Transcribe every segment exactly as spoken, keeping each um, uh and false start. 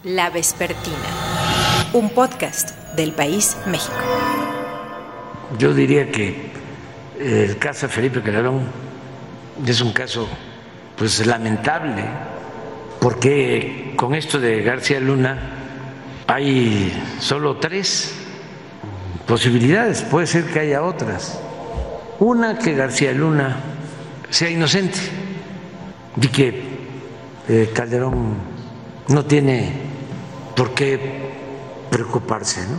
La Vespertina, un podcast del País México. Yo diría que el caso de Felipe Calderón es un caso pues lamentable, porque con esto de García Luna hay solo tres posibilidades, puede ser que haya otras. Una, que García Luna sea inocente y que eh, Calderón no tiene por qué preocuparse, ¿no?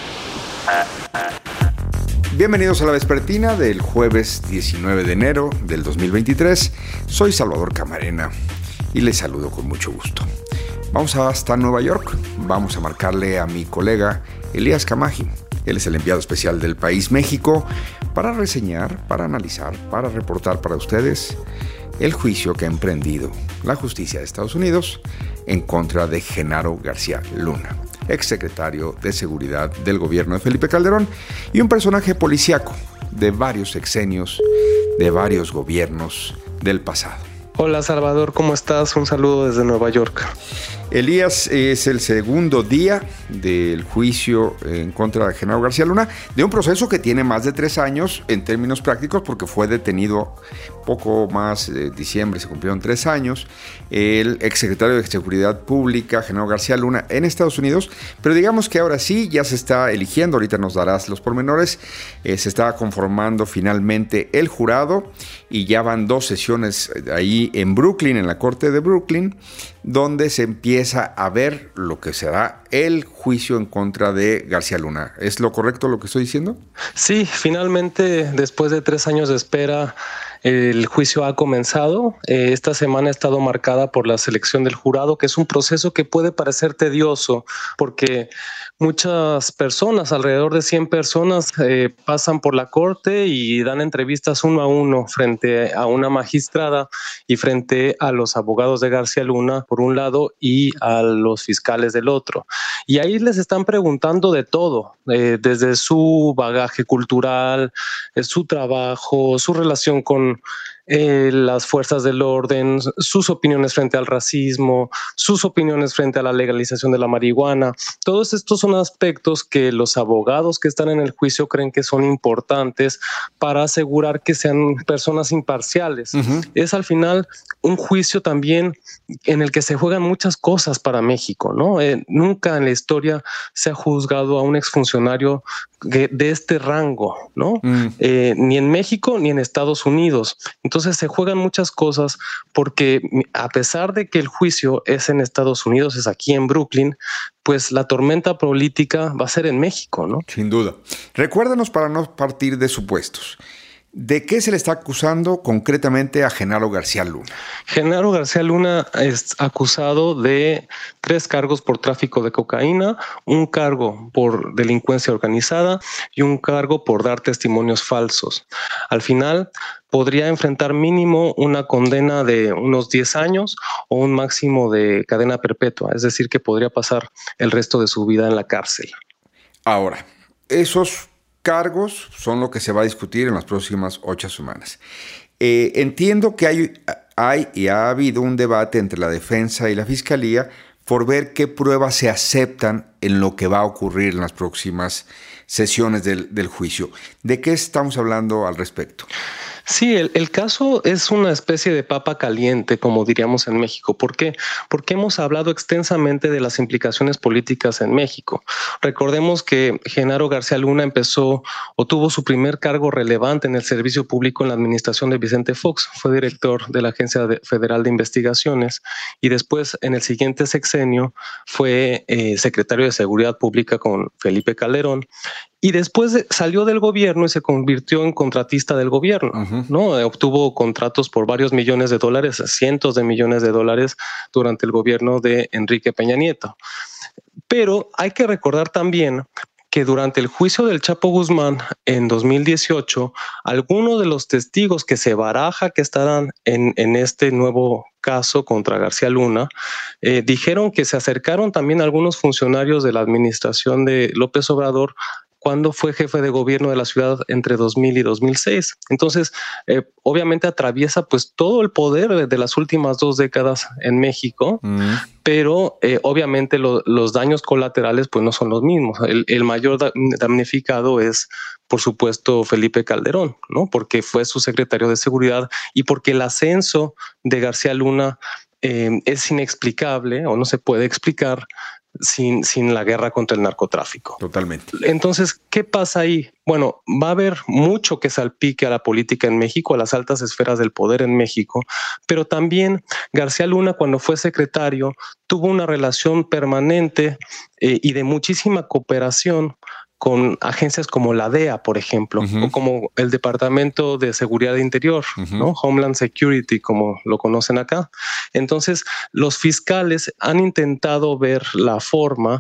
Bienvenidos a La Vespertina del jueves diecinueve de enero del dos mil veintitrés. Soy Salvador Camarena y les saludo con mucho gusto. Vamos hasta Nueva York. Vamos a marcarle a mi colega Elías Camaji. Él es el enviado especial del País México para reseñar, para analizar, para reportar para ustedes el juicio que ha emprendido la justicia de Estados Unidos en contra de Genaro García Luna, exsecretario de Seguridad del gobierno de Felipe Calderón y un personaje policíaco de varios sexenios, de varios gobiernos del pasado. Hola Salvador, ¿cómo estás? Un saludo desde Nueva York. Elías, es el segundo día del juicio en contra de Genaro García Luna, de un proceso que tiene más de tres años en términos prácticos, porque fue detenido poco más de diciembre, se cumplieron tres años, el exsecretario de Seguridad Pública, Genaro García Luna, en Estados Unidos, pero digamos que ahora sí, ya se está eligiendo, ahorita nos darás los pormenores, eh, se está conformando finalmente el jurado y ya van dos sesiones ahí en Brooklyn, en la corte de Brooklyn, donde se empieza a ver lo que será el juicio en contra de García Luna. ¿Es lo correcto lo que estoy diciendo? Sí, finalmente, después de tres años de espera, el juicio ha comenzado. Eh, esta semana ha estado marcada por la selección del jurado, que es un proceso que puede parecer tedioso, porque muchas personas, alrededor de cien personas, eh, pasan por la corte y dan entrevistas uno a uno frente a una magistrada y frente a los abogados de García Luna, por un lado, y a los fiscales del otro. Y ahí les están preguntando de todo, eh, desde su bagaje cultural, eh, su trabajo, su relación con Eh, las fuerzas del orden, sus opiniones frente al racismo, sus opiniones frente a la legalización de la marihuana. Todos estos son aspectos que los abogados que están en el juicio creen que son importantes para asegurar que sean personas imparciales. Uh-huh. Es al final un juicio también en el que se juegan muchas cosas para México, ¿no? Eh, nunca en la historia se ha juzgado a un exfuncionario de, de este rango, ¿no? Mm. Eh, ni en México ni en Estados Unidos. Entonces se juegan muchas cosas porque a pesar de que el juicio es en Estados Unidos, es aquí en Brooklyn, pues la tormenta política va a ser en México, ¿no? Sin duda. Recuérdanos, para no partir de supuestos, ¿de qué se le está acusando concretamente a Genaro García Luna? Genaro García Luna es acusado de tres cargos por tráfico de cocaína, un cargo por delincuencia organizada y un cargo por dar testimonios falsos. Al final podría enfrentar mínimo una condena de unos diez años o un máximo de cadena perpetua, es decir, que podría pasar el resto de su vida en la cárcel. Ahora, esos cargos son lo que se va a discutir en las próximas ocho semanas. Eh, entiendo que hay, hay y ha habido un debate entre la defensa y la fiscalía por ver qué pruebas se aceptan en lo que va a ocurrir en las próximas sesiones del, del juicio. ¿De qué estamos hablando al respecto? Sí, el, el caso es una especie de papa caliente, como diríamos en México. ¿Por qué? Porque hemos hablado extensamente de las implicaciones políticas en México. Recordemos que Genaro García Luna empezó o tuvo su primer cargo relevante en el servicio público en la administración de Vicente Fox. Fue director de la Agencia Federal de Investigaciones y después, en el siguiente sexenio, fue eh, secretario de Seguridad Pública con Felipe Calderón. Y después de, salió del gobierno y se convirtió en contratista del gobierno, uh-huh. ¿no? Obtuvo contratos por varios millones de dólares, cientos de millones de dólares durante el gobierno de Enrique Peña Nieto. Pero hay que recordar también que durante el juicio del Chapo Guzmán en dos mil dieciocho, algunos de los testigos que se baraja que estarán en, en este nuevo caso contra García Luna, eh, dijeron que se acercaron también algunos funcionarios de la administración de López Obrador cuando fue jefe de gobierno de la ciudad entre dos mil y dos mil seis. Entonces, eh, obviamente atraviesa pues todo el poder de, de las últimas dos décadas en México, mm. pero eh, obviamente lo, los daños colaterales pues no son los mismos. El, el mayor damnificado es, por supuesto, Felipe Calderón, ¿no? Porque fue su secretario de Seguridad y porque el ascenso de García Luna eh, es inexplicable o no se puede explicar Sin, sin la guerra contra el narcotráfico. Totalmente. Entonces, ¿qué pasa ahí? Bueno, va a haber mucho que salpique a la política en México, a las altas esferas del poder en México, pero también García Luna, cuando fue secretario, tuvo una relación permanente eh, y de muchísima cooperación con agencias como la D E A, por ejemplo, uh-huh. o como el Departamento de Seguridad Interior, uh-huh. ¿no? Homeland Security, como lo conocen acá. Entonces, los fiscales han intentado ver la forma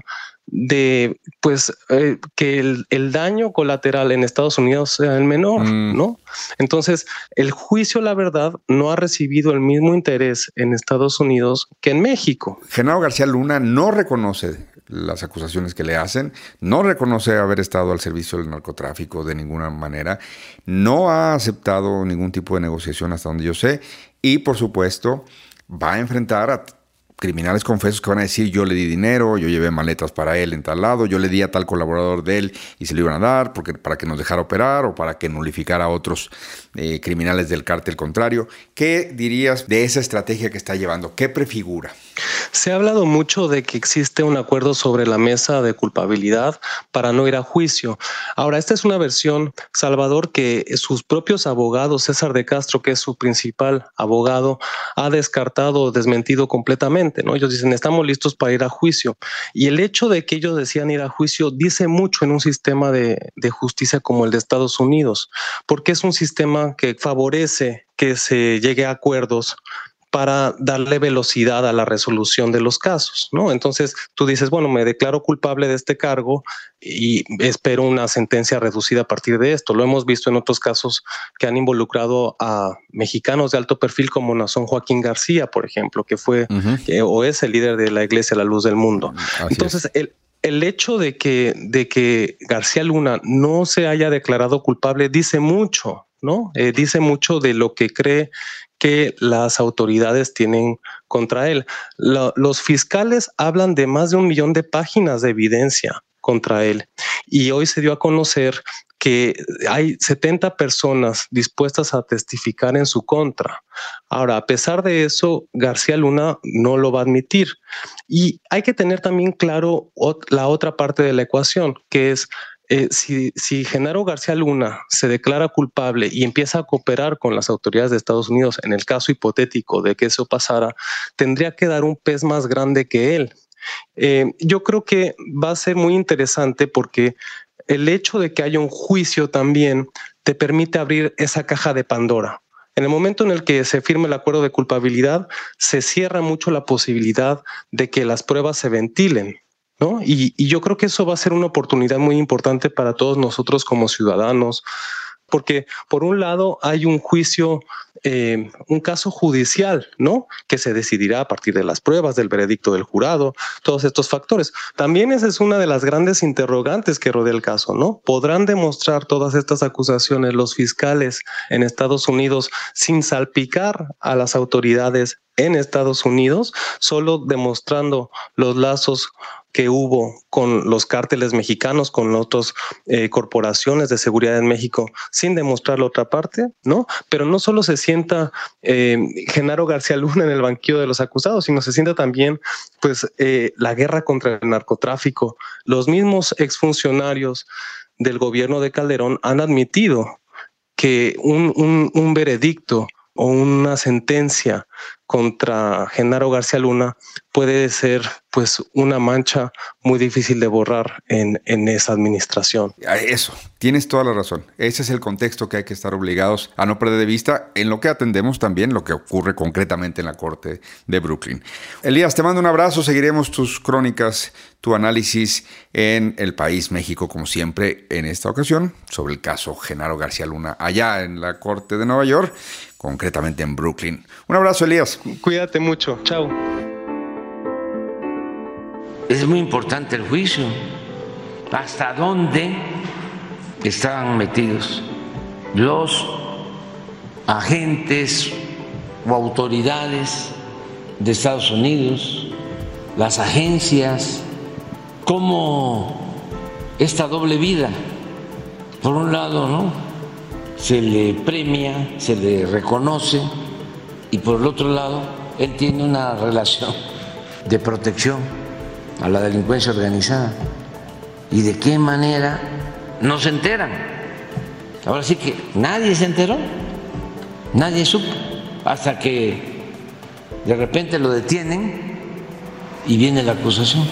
de pues eh, que el, el daño colateral en Estados Unidos sea el menor, mm. ¿no? Entonces, el juicio, la verdad, no ha recibido el mismo interés en Estados Unidos que en México. Genaro García Luna no reconoce las acusaciones que le hacen, no reconoce haber estado al servicio del narcotráfico de ninguna manera, no ha aceptado ningún tipo de negociación hasta donde yo sé, y por supuesto va a enfrentar a criminales confesos que van a decir: yo le di dinero, yo llevé maletas para él en tal lado, yo le di a tal colaborador de él y se lo iban a dar porque, para que nos dejara operar o para que nulificara a otros eh, criminales del cártel contrario. ¿Qué dirías de esa estrategia que está llevando? ¿Qué prefigura? Se ha hablado mucho de que existe un acuerdo sobre la mesa de culpabilidad para no ir a juicio. Ahora, esta es una versión, Salvador, que sus propios abogados, César de Castro, que es su principal abogado, ha descartado o desmentido completamente, ¿no? Ellos dicen: estamos listos para ir a juicio. Y el hecho de que ellos decían ir a juicio dice mucho en un sistema de, de justicia como el de Estados Unidos, porque es un sistema que favorece que se llegue a acuerdos para darle velocidad a la resolución de los casos, ¿no? Entonces tú dices: bueno, me declaro culpable de este cargo y espero una sentencia reducida a partir de esto. Lo hemos visto en otros casos que han involucrado a mexicanos de alto perfil como Nazón Joaquín García, por ejemplo, que fue uh-huh. que, o es el líder de la Iglesia La Luz del Mundo. Así Entonces, es. el El hecho de que, de que García Luna no se haya declarado culpable dice mucho, ¿no? Eh, dice mucho de lo que cree que las autoridades tienen contra él. Lo, los fiscales hablan de más de un millón de páginas de evidencia contra él. Y hoy se dio a conocer que hay setenta personas dispuestas a testificar en su contra. Ahora, a pesar de eso, García Luna no lo va a admitir. Y hay que tener también claro ot- la otra parte de la ecuación, que es eh, si, si Genaro García Luna se declara culpable y empieza a cooperar con las autoridades de Estados Unidos, en el caso hipotético de que eso pasara, tendría que dar un pez más grande que él. Eh, yo creo que va a ser muy interesante porque el hecho de que haya un juicio también te permite abrir esa caja de Pandora. En el momento en el que se firme el acuerdo de culpabilidad, se cierra mucho la posibilidad de que las pruebas se ventilen, ¿no? Y, y yo creo que eso va a ser una oportunidad muy importante para todos nosotros como ciudadanos, porque por un lado hay un juicio, eh, un caso judicial, ¿no? Que se decidirá a partir de las pruebas, del veredicto del jurado, todos estos factores. También esa es una de las grandes interrogantes que rodea el caso, ¿no? ¿Podrán demostrar todas estas acusaciones los fiscales en Estados Unidos sin salpicar a las autoridades en Estados Unidos, solo demostrando los lazos que hubo con los cárteles mexicanos, con otras eh, corporaciones de seguridad en México, sin demostrar la otra parte, ¿no? Pero no solo se sienta eh, Genaro García Luna en el banquillo de los acusados, sino se sienta también pues, eh, la guerra contra el narcotráfico. Los mismos exfuncionarios del gobierno de Calderón han admitido que un, un, un veredicto o una sentencia contra Genaro García Luna puede ser pues una mancha muy difícil de borrar en, en esa administración. Eso, tienes toda la razón. Ese es el contexto que hay que estar obligados a no perder de vista en lo que atendemos también lo que ocurre concretamente en la Corte de Brooklyn. Elías, te mando un abrazo, seguiremos tus crónicas, tu análisis en El País, México, como siempre, en esta ocasión, sobre el caso Genaro García Luna, allá en la Corte de Nueva York, concretamente en Brooklyn. Un abrazo, Elías. Cuídate mucho. Chao. Es muy importante el juicio. ¿Hasta dónde estaban metidos los agentes o autoridades de Estados Unidos, las agencias, como esta doble vida. Por un lado, ¿no?, se le premia, se le reconoce, y por el otro lado, él tiene una relación de protección a la delincuencia organizada. ¿Y de qué manera no se enteran? Ahora sí que nadie se enteró, nadie supo, hasta que de repente lo detienen y viene la acusación.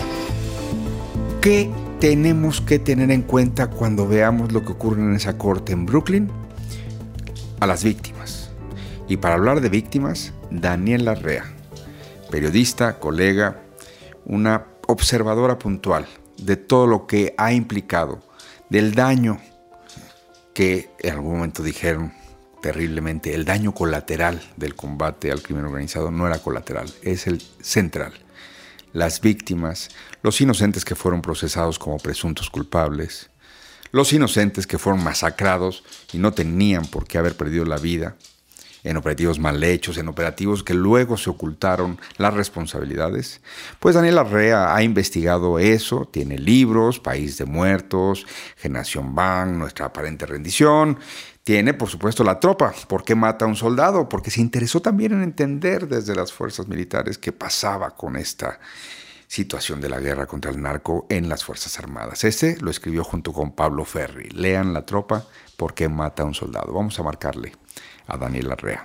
¿Qué tenemos que tener en cuenta cuando veamos lo que ocurre en esa corte en Brooklyn? A las víctimas. Y para hablar de víctimas, Daniel Larrea, periodista, colega, una observadora puntual de todo lo que ha implicado, del daño que en algún momento dijeron terriblemente, el daño colateral del combate al crimen organizado no era colateral, es el central. Las víctimas, los inocentes que fueron procesados como presuntos culpables, los inocentes que fueron masacrados y no tenían por qué haber perdido la vida, en operativos mal hechos, en operativos que luego se ocultaron las responsabilidades. Pues Daniel Larrea ha investigado eso, tiene libros, País de Muertos, Generación Van, Nuestra Aparente Rendición. Tiene, por supuesto, La Tropa, ¿por qué mata a un soldado? Porque se interesó también en entender desde las fuerzas militares qué pasaba con esta situación de la guerra contra el narco en las Fuerzas Armadas. Este lo escribió junto con Pablo Ferri. Lean La Tropa, ¿por qué mata a un soldado? Vamos a marcarle a Daniela Larrea.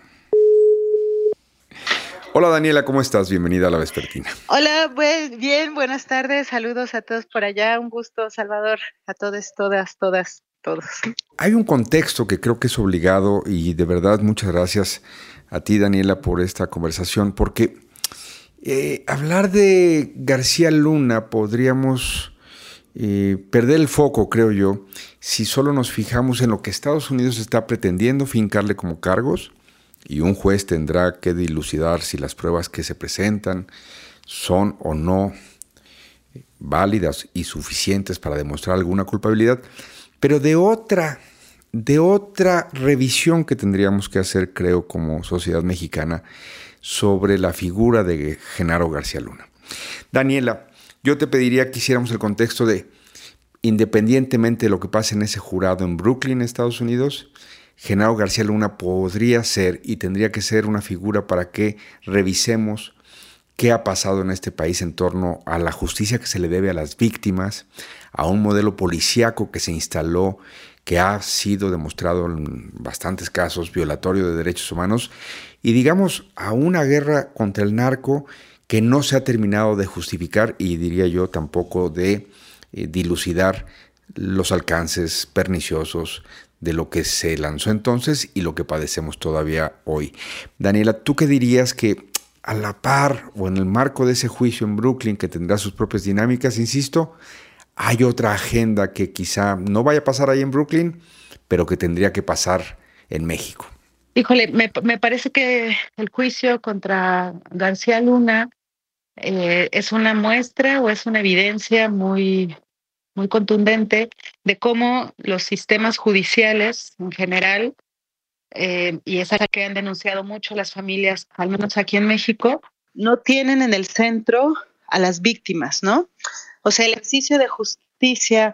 Hola Daniela, ¿cómo estás? Bienvenida a La Vespertina. Hola, pues bien, buenas tardes, saludos a todos por allá, un gusto, Salvador, a todos, todas, todas, todos. Hay un contexto que creo que es obligado y de verdad muchas gracias a ti, Daniela, por esta conversación, porque eh, hablar de García Luna podríamos eh, perder el foco, creo yo, si solo nos fijamos en lo que Estados Unidos está pretendiendo fincarle como cargos, y un juez tendrá que dilucidar si las pruebas que se presentan son o no válidas y suficientes para demostrar alguna culpabilidad, pero de otra, de otra revisión que tendríamos que hacer, creo, como sociedad mexicana, sobre la figura de Genaro García Luna. Daniela, yo te pediría que hiciéramos el contexto de, independientemente de lo que pase en ese jurado en Brooklyn, Estados Unidos, Genaro García Luna podría ser y tendría que ser una figura para que revisemos qué ha pasado en este país en torno a la justicia que se le debe a las víctimas, a un modelo policíaco que se instaló, que ha sido demostrado en bastantes casos violatorio de derechos humanos, y digamos a una guerra contra el narco que no se ha terminado de justificar y diría yo tampoco de eh, dilucidar los alcances perniciosos de lo que se lanzó entonces y lo que padecemos todavía hoy. Daniela, ¿tú qué dirías que a la par o en el marco de ese juicio en Brooklyn, que tendrá sus propias dinámicas, insisto, hay otra agenda que quizá no vaya a pasar ahí en Brooklyn, pero que tendría que pasar en México? Híjole, me, me parece que el juicio contra García Luna eh, es una muestra o es una evidencia muy, muy contundente de cómo los sistemas judiciales en general, eh, y esa que han denunciado mucho las familias, al menos aquí en México, no tienen en el centro a las víctimas, ¿no? O sea, el ejercicio de justicia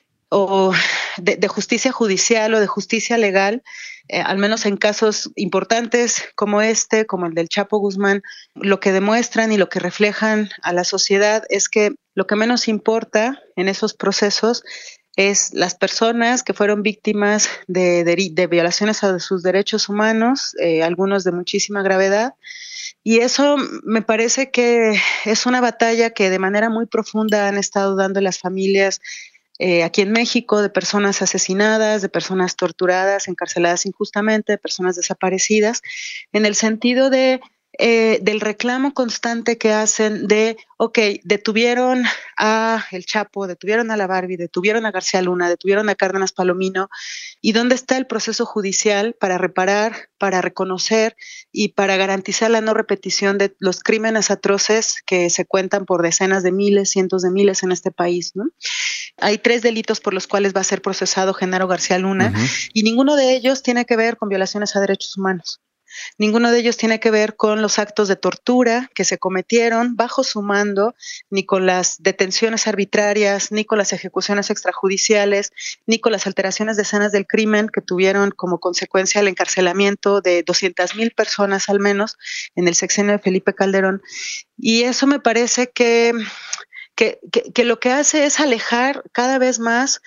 o de, de justicia judicial o de justicia legal, eh, al menos en casos importantes como este, como el del Chapo Guzmán, lo que demuestran y lo que reflejan a la sociedad es que lo que menos importa en esos procesos es las personas que fueron víctimas de, de, de violaciones a sus derechos humanos, eh, algunos de muchísima gravedad. Y eso me parece que es una batalla que de manera muy profunda han estado dando las familias eh, aquí en México, de personas asesinadas, de personas torturadas, encarceladas injustamente, de personas desaparecidas, en el sentido de eh, del reclamo constante que hacen de, ok, detuvieron a El Chapo, detuvieron a la Barbie, detuvieron a García Luna, detuvieron a Cárdenas Palomino, ¿y dónde está el proceso judicial para reparar, para reconocer y para garantizar la no repetición de los crímenes atroces que se cuentan por decenas de miles, cientos de miles en este país, ¿no? Hay tres delitos por los cuales va a ser procesado Genaro García Luna, uh-huh. y ninguno de ellos tiene que ver con violaciones a derechos humanos. Ninguno de ellos tiene que ver con los actos de tortura que se cometieron bajo su mando, ni con las detenciones arbitrarias, ni con las ejecuciones extrajudiciales, ni con las alteraciones de escenas del crimen que tuvieron como consecuencia el encarcelamiento de doscientas mil personas al menos en el sexenio de Felipe Calderón. Y eso me parece que, que, que, que lo que hace es alejar cada vez más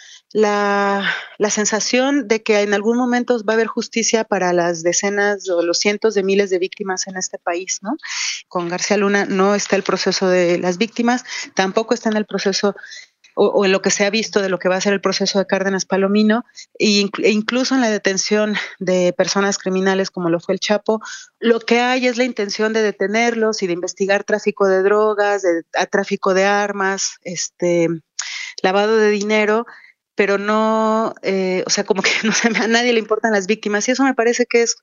La, la sensación de que en algún momento va a haber justicia para las decenas o los cientos de miles de víctimas en este país, ¿no? Con García Luna no está el proceso de las víctimas, tampoco está en el proceso o, o en lo que se ha visto de lo que va a ser el proceso de Cárdenas Palomino, e incluso en la detención de personas criminales como lo fue el Chapo. Lo que hay es la intención de detenerlos y de investigar tráfico de drogas, de, a tráfico de armas, este, lavado de dinero, pero no, eh, o sea, como que no sé, a nadie le importan las víctimas, y eso me parece que es,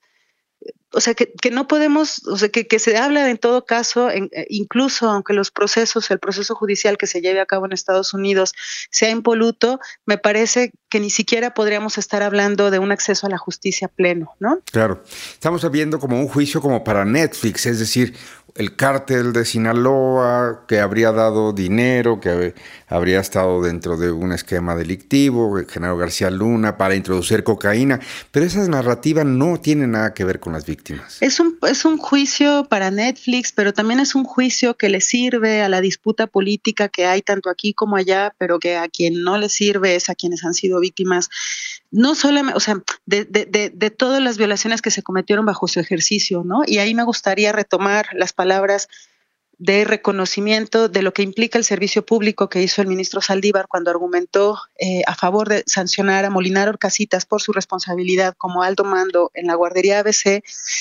o sea, que, que no podemos, o sea, que, que se habla en todo caso, en, incluso aunque los procesos, el proceso judicial que se lleve a cabo en Estados Unidos sea impoluto, me parece que ni siquiera podríamos estar hablando de un acceso a la justicia pleno, ¿no? Claro, estamos viendo como un juicio como para Netflix, es decir, el cártel de Sinaloa que habría dado dinero, que habría estado dentro de un esquema delictivo, Genaro García Luna, para introducir cocaína, pero esa narrativa no tiene nada que ver con las víctimas. Es un, es un juicio para Netflix, pero también es un juicio que le sirve a la disputa política que hay tanto aquí como allá, pero que a quien no le sirve es a quienes han sido víctimas, no solamente, o sea, de, de, de, de todas las violaciones que se cometieron bajo su ejercicio, ¿no? Y ahí me gustaría retomar las palabras de reconocimiento de lo que implica el servicio público que hizo el ministro Saldívar cuando argumentó eh, a favor de sancionar a Molinar Orcasitas por su responsabilidad como alto mando en la guardería A B C.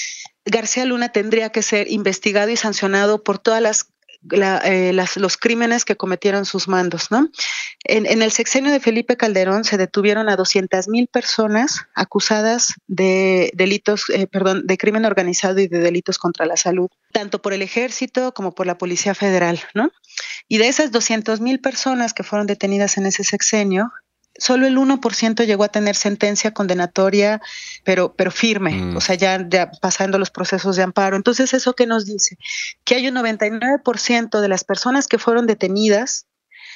García Luna tendría que ser investigado y sancionado por todas las La, eh, las, los crímenes que cometieron sus mandos, ¿no? En, en el sexenio de Felipe Calderón se detuvieron a doscientas mil personas acusadas de delitos, eh, perdón, de crimen organizado y de delitos contra la salud, tanto por el ejército como por la Policía Federal, ¿no? Y de esas doscientas mil personas que fueron detenidas en ese sexenio, solo el uno por ciento llegó a tener sentencia condenatoria, pero, pero firme, mm. o sea, ya, ya pasando los procesos de amparo. Entonces, ¿eso qué nos dice? Que hay un noventa y nueve por ciento de las personas que fueron detenidas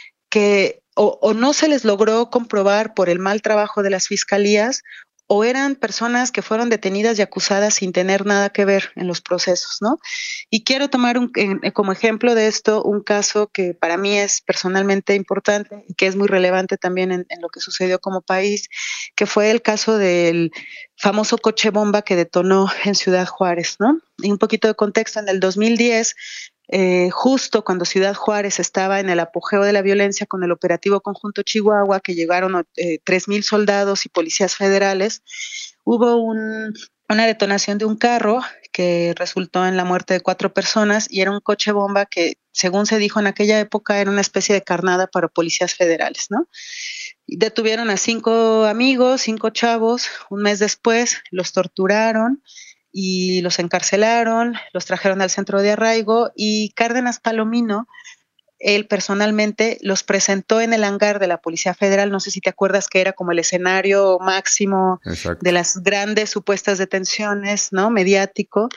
que o, o no se les logró comprobar por el mal trabajo de las fiscalías, o eran personas que fueron detenidas y acusadas sin tener nada que ver en los procesos, ¿no? Y quiero tomar un, en, como ejemplo de esto un caso que para mí es personalmente importante y que es muy relevante también en, en lo que sucedió como país, que fue el caso del famoso coche bomba que detonó en Ciudad Juárez, ¿no? Y un poquito de contexto, en el dos mil diez, Eh, justo cuando Ciudad Juárez estaba en el apogeo de la violencia con el operativo Conjunto Chihuahua, que llegaron eh, tres mil soldados y policías federales, hubo un, una detonación de un carro que resultó en la muerte de cuatro personas, y era un coche bomba que, según se dijo en aquella época, era una especie de carnada para policías federales, ¿no? Y detuvieron a cinco amigos, cinco chavos. Un mes después los torturaron y los encarcelaron, los trajeron al centro de arraigo, y Cárdenas Palomino, él personalmente los presentó en el hangar de la Policía Federal. No sé si te acuerdas que era como el escenario máximo Exacto. de las grandes supuestas detenciones, ¿no? Mediático.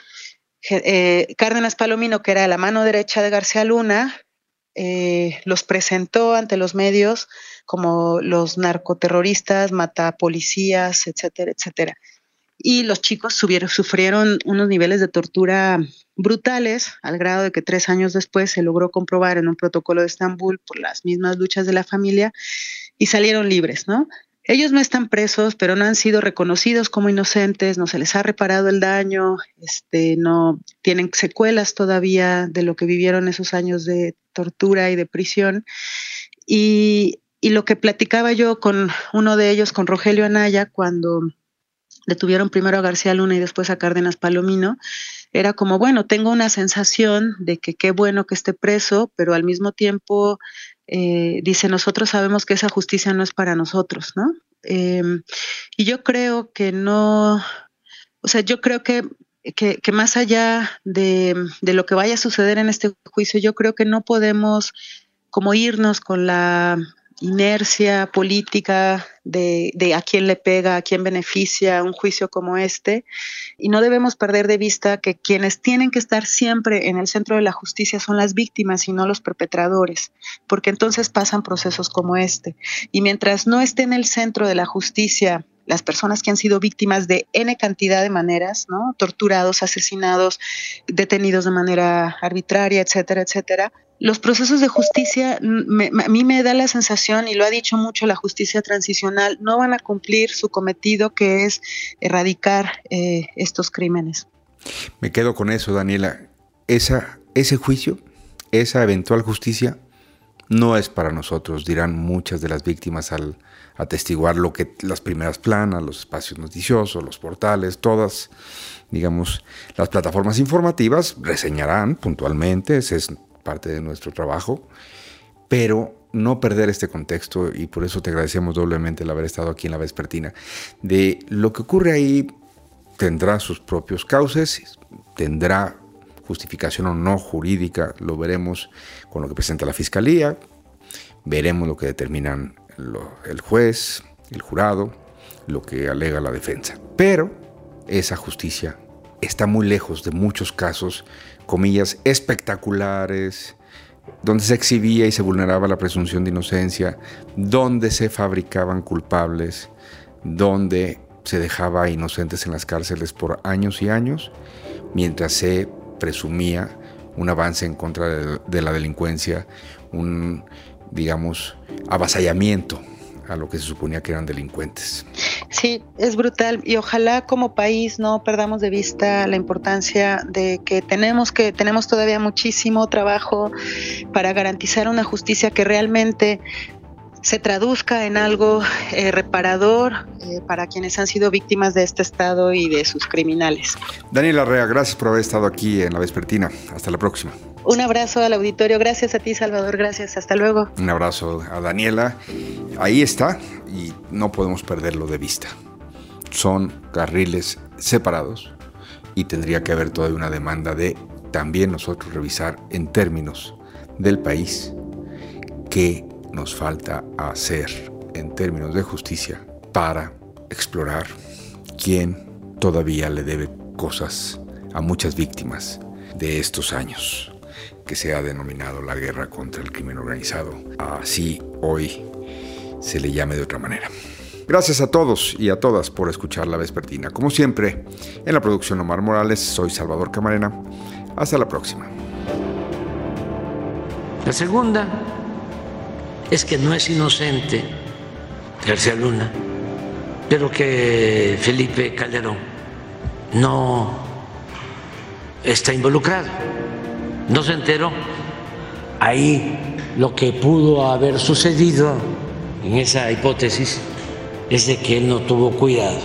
Eh, Cárdenas Palomino, que era la mano derecha de García Luna, eh, los presentó ante los medios como los narcoterroristas, matapolicías, etcétera, etcétera. Y los chicos subieron, sufrieron unos niveles de tortura brutales, al grado de que tres años después se logró comprobar en un protocolo de Estambul por las mismas luchas de la familia, y salieron libres, ¿no? Ellos no están presos, pero no han sido reconocidos como inocentes, no se les ha reparado el daño, este, no tienen secuelas todavía de lo que vivieron esos años de tortura y de prisión. Y, y lo que platicaba yo con uno de ellos, con Rogelio Anaya, cuando detuvieron primero a García Luna y después a Cárdenas Palomino, era como, bueno, tengo una sensación de que qué bueno que esté preso, pero al mismo tiempo, eh, dice, nosotros sabemos que esa justicia no es para nosotros, ¿no? Eh, y yo creo que no, o sea, yo creo que, que, que más allá de, de lo que vaya a suceder en este juicio, yo creo que no podemos como irnos con la inercia política de, de a quién le pega, a quién beneficia un juicio como este, y no debemos perder de vista que quienes tienen que estar siempre en el centro de la justicia son las víctimas y no los perpetradores, porque entonces pasan procesos como este. Y mientras no esté en el centro de la justicia las personas que han sido víctimas de N cantidad de maneras, ¿no? Torturados, asesinados, detenidos de manera arbitraria, etcétera, etcétera, los procesos de justicia, me, a mí me da la sensación, y lo ha dicho mucho la justicia transicional, no van a cumplir su cometido, que es erradicar eh, estos crímenes. Me quedo con eso, Daniela. Esa, ese juicio, esa eventual justicia, no es para nosotros, dirán muchas de las víctimas al atestiguar lo que las primeras planas, los espacios noticiosos, los portales, todas, digamos, las plataformas informativas reseñarán puntualmente, ese es parte de nuestro trabajo, pero no perder este contexto, y por eso te agradecemos doblemente el haber estado aquí en La Vespertina. De lo que ocurre ahí tendrá sus propios cauces, tendrá justificación o no jurídica, lo veremos con lo que presenta la Fiscalía, veremos lo que determinan lo, el juez, el jurado, lo que alega la defensa. Pero esa justicia está muy lejos de muchos casos, comillas, espectaculares, donde se exhibía y se vulneraba la presunción de inocencia, donde se fabricaban culpables, donde se dejaba a inocentes en las cárceles por años y años, mientras se presumía un avance en contra de, de la delincuencia, un, digamos, avasallamiento a lo que se suponía que eran delincuentes. Sí, es brutal, y ojalá como país no perdamos de vista la importancia de que tenemos que tenemos todavía muchísimo trabajo para garantizar una justicia que realmente se traduzca en algo eh, reparador eh, para quienes han sido víctimas de este Estado y de sus criminales. Daniela Arrea, gracias por haber estado aquí en La Vespertina. Hasta la próxima. Un abrazo al auditorio. Gracias a ti, Salvador. Gracias. Hasta luego. Un abrazo a Daniela. Ahí está, y no podemos perderlo de vista. Son carriles separados y tendría que haber todavía una demanda de también nosotros revisar en términos del país qué nos falta hacer en términos de justicia para explorar quién todavía le debe cosas a muchas víctimas de estos años que se ha denominado la guerra contra el crimen organizado. Así hoy se le llame de otra manera. Gracias a todos y a todas por escuchar La Vespertina. Como siempre, en la producción Omar Morales, soy Salvador Camarena. Hasta la próxima. La segunda es que no es inocente García Luna, pero que Felipe Calderón no está involucrado, no se enteró. Ahí lo que pudo haber sucedido en esa hipótesis es de que él no tuvo cuidado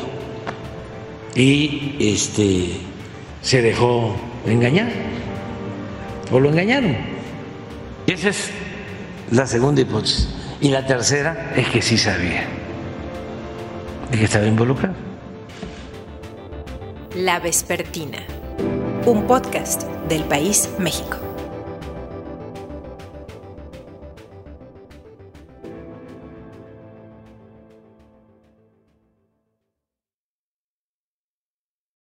y este, se dejó engañar o lo engañaron. Esa es la segunda hipótesis. Y la tercera es que sí sabía de que estaba involucrado. La Vespertina, un podcast del País México.